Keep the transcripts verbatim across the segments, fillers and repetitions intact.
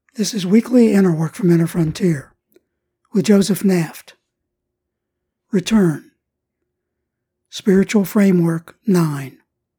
This is Weekly Inner Work from Inner Frontier with Joseph Naft. Return. Spiritual Framework nine.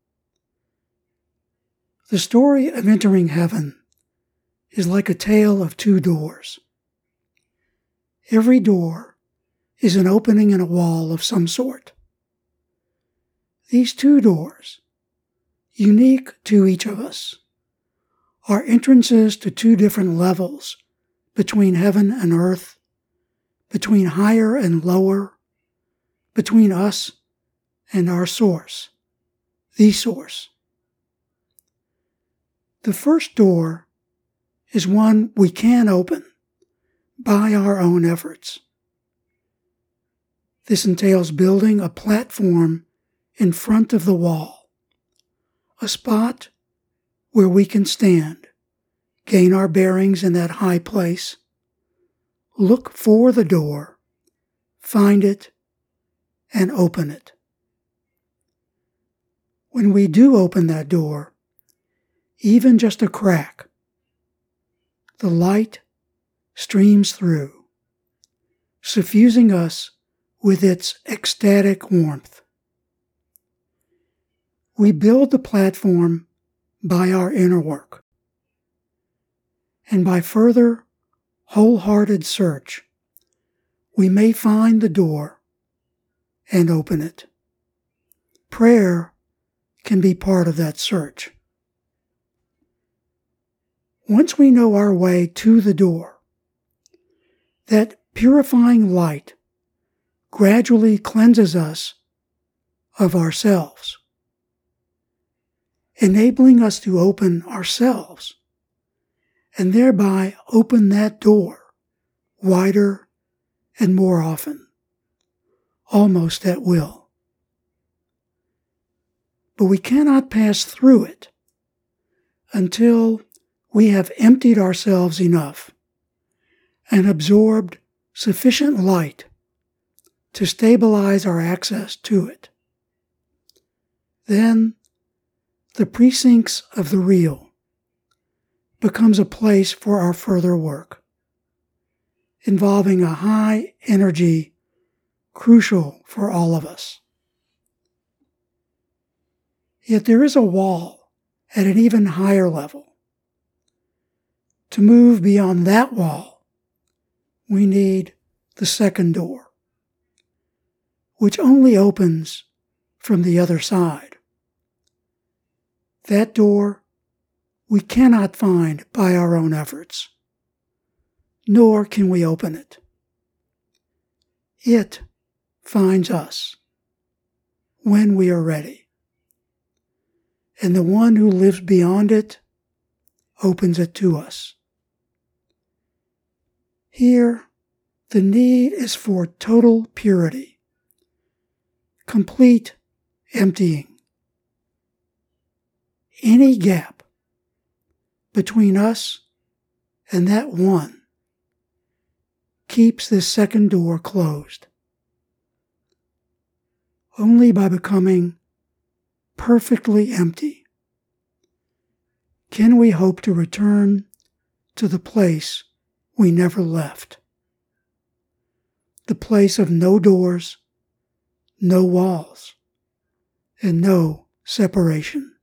The story of entering heaven is like a tale of two doors. Every door is an opening in a wall of some sort. These two doors, unique to each of us, are entrances to two different levels between heaven and earth, between higher and lower, between us and our source, the source. The first door is one we can open by our own efforts. This entails building a platform in front of the wall, a spot where we can stand, gain our bearings in that high place, look for the door, find it, and open it. When we do open that door, even just a crack, the light streams through, suffusing us with its ecstatic warmth. We build the platform by our inner work, and by further wholehearted search, we may find the door and open it. Prayer can be part of that search. Once we know our way to the door, that purifying light gradually cleanses us of ourselves, enabling us to open ourselves, and thereby open that door wider and more often, almost at will. But we cannot pass through it until we have emptied ourselves enough and absorbed sufficient light to stabilize our access to it. Then, the precincts of the real becomes a place for our further work, involving a high energy crucial for all of us. Yet there is a wall at an even higher level. To move beyond that wall, we need the second door, which only opens from the other side. That door we cannot find by our own efforts, nor can we open it. It finds us when we are ready, and the one who lives beyond it opens it to us. Here, the need is for total purity, complete emptying. Any gap between us and that one keeps this second door closed. Only by becoming perfectly empty can we hope to return to the place we never left. The place of no doors, no walls, and no separation.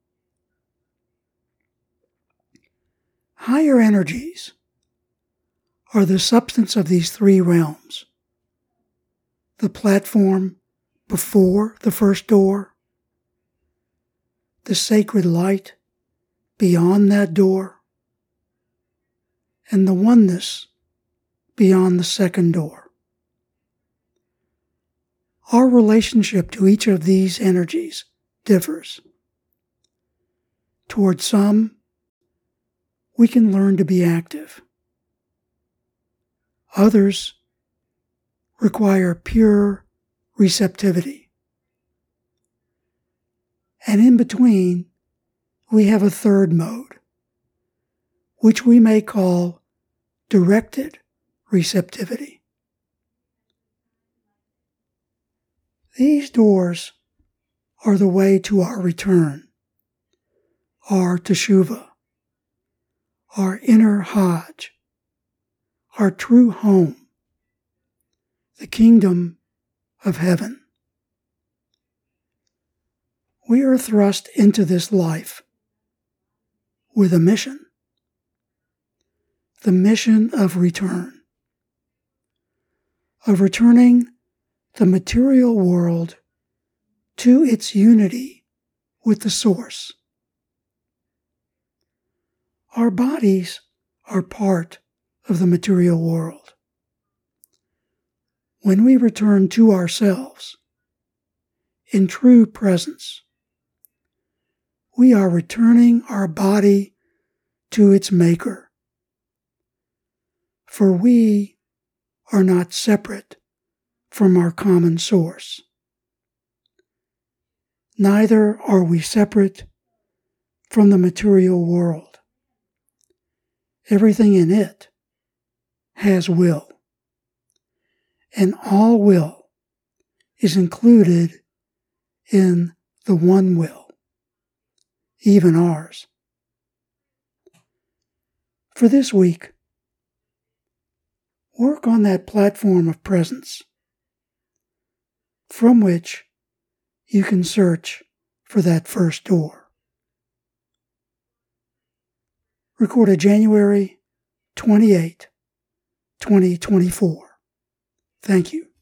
Higher energies are the substance of these three realms. The platform before the first door, the sacred light beyond that door, and the oneness beyond the second door. Our relationship to each of these energies differs. Toward some, we can learn to be active. Others require pure receptivity. And in between, we have a third mode, which we may call directed receptivity. These doors are the way to our return, our teshuvah, our inner Hajj, our true home, the kingdom of heaven. We are thrust into this life with a mission, the mission of return, of returning the material world to its unity with the Source. Our bodies are part of the material world. When we return to ourselves in true presence, we are returning our body to its maker. For we are not separate from our common source. Neither are we separate from the material world. Everything in it has will, and all will is included in the one will, even ours. For this week, work on that platform of presence from which you can search for that first door. Recorded January twenty-eighth, twenty twenty-four. Thank you.